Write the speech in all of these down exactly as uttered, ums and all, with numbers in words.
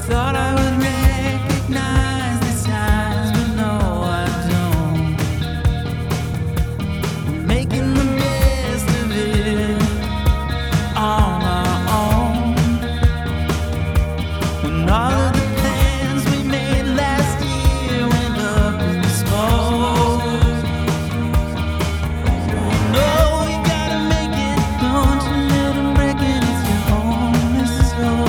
Thought I would recognize the signs, but no, I don't. Making the best of it on my own. When all of the plans we made last year went up in smoke. No, you gotta make it, don't you let 'em break it, it's your only soul.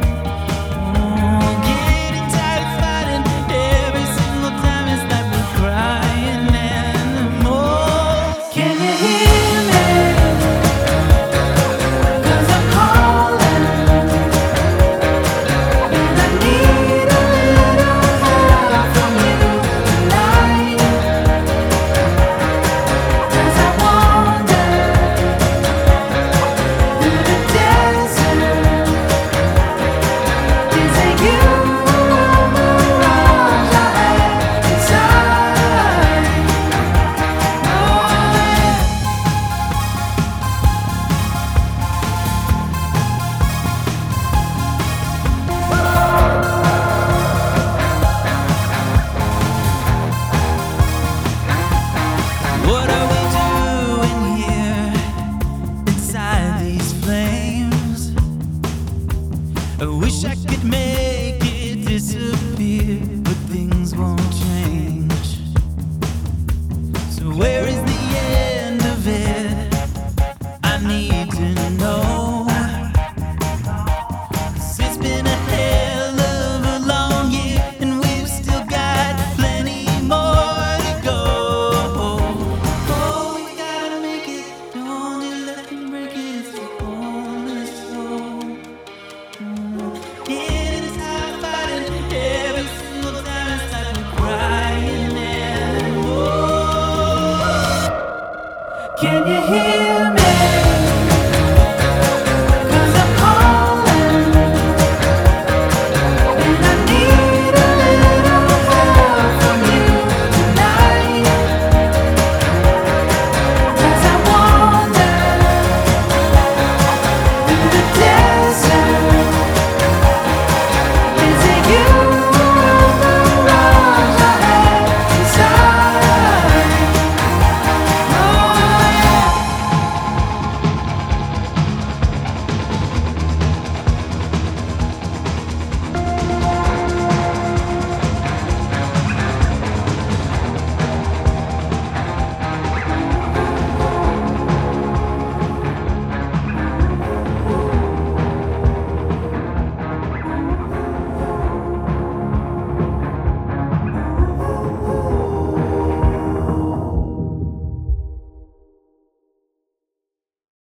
What are we doing here inside these flames? I wish I could make it disappear, but things won't change. So where